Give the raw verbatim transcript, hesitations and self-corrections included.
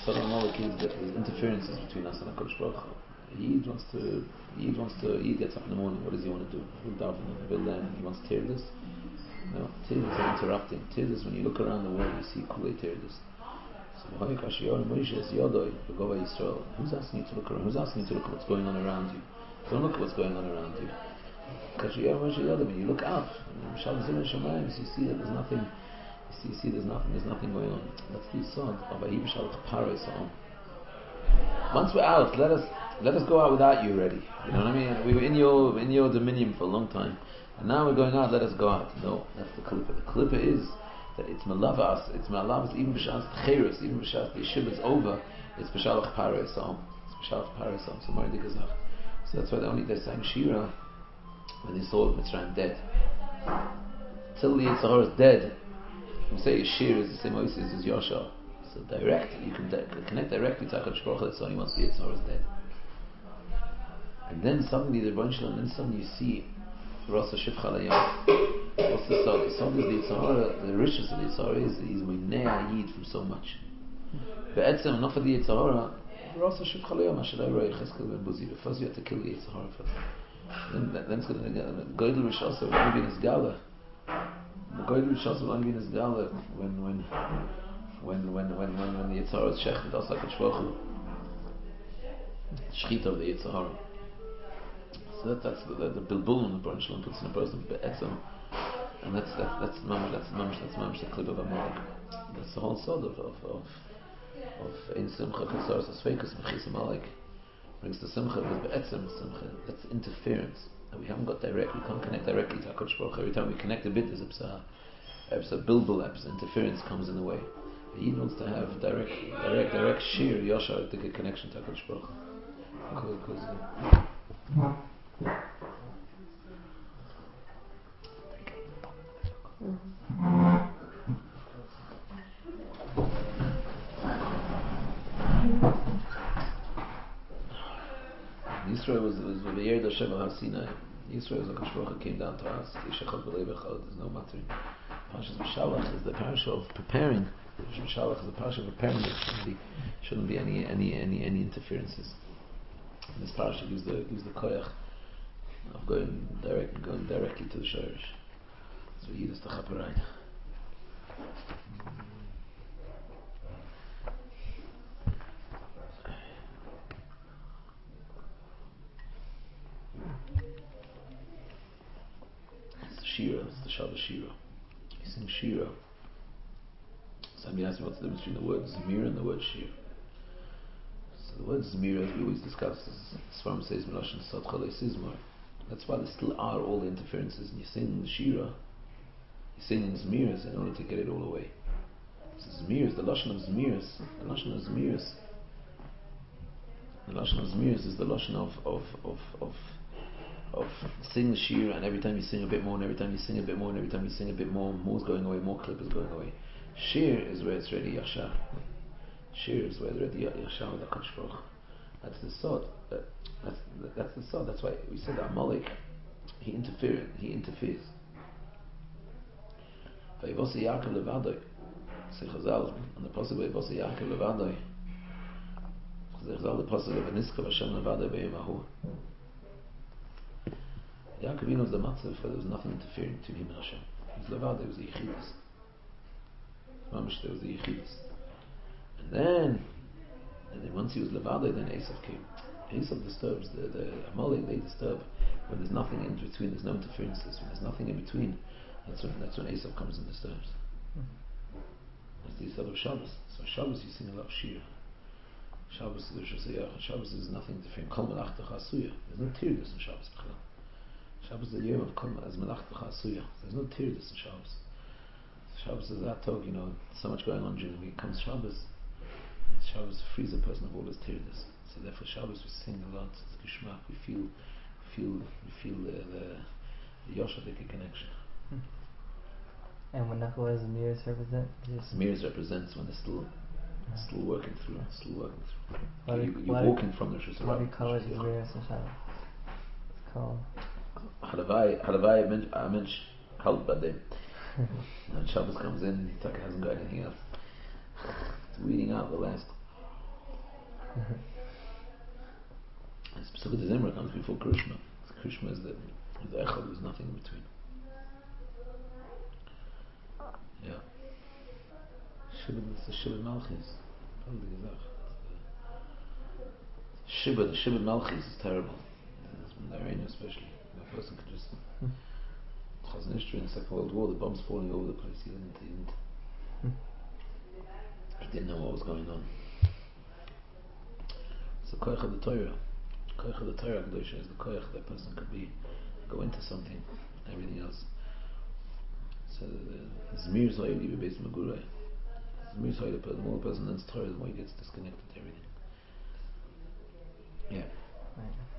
Sodom Amalek is that there's interferences between us and HaKadosh Baruch Hu. Yid wants to, Yid wants to, Yid gets up in the morning, what does he want to do? He'll daven, he'll learn, he wants to tear this. No, tears are interrupting. Tears, when you look around the world, you see Kulei tears. So, who's asking you to look around? Who's asking you to look at what's going on around you? Don't look at what's going on around you. When you look out, you see that there's nothing. You see, you see there's nothing. There's nothing going on. That's the sod of Ahiv Shalach Paris. Once we're out, let us let us go out without you already. You know what I mean? We were in your in your dominion for a long time, and now we're going out. Let us go out. No, that's the klippa. The klippa is that it's malavas. It's malavas even b'shas tcheres, even b'shas the yeshiva is over. It's b'shalach paris. So it's b'shalach paris. So Mardi Gazach. So that's why they only they're saying Shira when they saw Mitzrayim dead. Till the Yitzhahara is dead, you say Yeshir is the same way as Yosha. So direct, you can di- connect directly to HaKadosh Baruch Hu. That's only once the Yitzhahara is dead. And then suddenly the bunch, and then suddenly you see Rasa Shivcha Layam. What's the sod? The sod is the Yitzhahara. The richness of the Yitzhahara is he's Minei Yid from so much. But Etzem, not for the Yitzhahara. Rasa Shivcha Layam. Ashadai Roi Cheskel Ben Buzi. But first you have to kill the Yitzhahara first. Then, then it's going to get Goydel Rishasa will only be in his gala. The Goydel Rishasa will only be in his gala when when when when when when, when the Yitzhahara is shechted also HaKadosh Baruch Hu. Shechita of the Yitzhahara. So that, that's the, the, the bilbul in the Baruch Shalom puts in a person be'etzem, and that's that's that's mamish that's mamish that's mamish the klip of Amalek. That's the whole sod of of of of Ein Simcha Katsaras Asfeikus Mechis Amalek. Brings the simcha with be'etzem simcha. That's interference. And we haven't got direct. We can't connect directly to HaKadosh Baruch Hu. Every time we connect a bit, there's a a bilbul, a interference comes in the way. He wants to have direct, direct, direct sheer yashar to get connection to HaKadosh Baruch Hu. Because Yisrael was was the year of Hashem al Sinai. Yisrael was a HaKadosh Baruch Hu came down to us. Yishachad b'lei b'chad. There's no matter. Parashas B'Shalach is the parasha of preparing. B'Shalach is the parasha of preparing. There shouldn't be, shouldn't be any any any any interferences. And this parasha gives the gives the koyach of going direct going directly to the shorish. So Yidus to Chaparayna. Shira, it's the Shabbos Shira. You sing Shira. Somebody asked me what's the difference between the word Zemira and the word Shir. So the word Zemira, as we always discuss, as Sfarim says, Melashon Sadcha Le'Sizmar. That's why there still are all the interferences. And you sing the Shira, you sing in Zemiras in order to get it all away. So Zemiras, the Lashon of Zemiras, the Lashon of Zemiras, the Lashon of Zemiras is the Lashon of of of of of sing the shir, and every time you sing a bit more, and every time you sing a bit more, and every time you sing a bit more, more is going away, more clip is going away. Shir is where it's ready yashar. Shir is where it's ready yashar with HaKadosh Baruch Hu. That's the sod. That, that's that's the sod. That's why we said that Amalek, he interfered. He interferes. Vayivosi Yaakov levadoi. Say Chazal on the pasuk Vayivosi Yaakov levadoi. Chazal the pasuk of Aniskav Hashem levadoi be'yemahu. Yaakov knows the matzah for there was nothing interfering between him and Hashem. He was levadoi. It was a yichidus. Mamish, there was a yichidus. And then, and then once he was levadoi, then Esav came. Esav disturbs the the Amalek. They disturb when there's nothing in between. There's no interferences. When there's nothing in between, that's when that's when Esav comes and disturbs. That's the Yisrael of Shabbos. So Shabbos you sing a lot of Shir. Shabbos is the Shabbos is nothing interfering. Kol Melachta Chasuya. There's no tirdus in Shabbos. Shabbos is the year of Kol as Melachta Chasuya. There's no tirdus in Shabbos. Shabbos is that talk. You know, so much going on during the week. Comes Shabbos. Shabbos frees a person of all his tirdus. So therefore Shabbos we sing a lot. It's Gishmak. We feel, feel, we feel the the, the Yoshadik connection. Hmm. And what what does Zemiras represent? Zemiras represents when they're still, yeah. still working through, still working through. What you, you're what walking from the Shusha. What do you call it? Zemiras and Shabbos. It's called. Halavai, Halavai, I mentioned Halb Badim. And Shabbos comes in, and he hasn't got anything else. It's weeding out the last. And Pesach de Zimra comes before Krishna. Krishna is the, the Echad, there's nothing in between. Yeah. Shibud, it's the Shibud Malchis. Shibud, the Shibud Malchis is terrible. In the Iranian especially. A person could just... It was an history in the Second World War, the bombs falling over the place. He didn't, he didn't, he didn't know what was going on. So Koyach of the Torah. Koyach of the Torah Kedosha is the Koyach that person could be, go into something, everything else. So the Zmir Zoyli be based on Magurai. Zmir Zoyli, the more the person learns Torah, the more he gets disconnected to everything. Yeah. Right.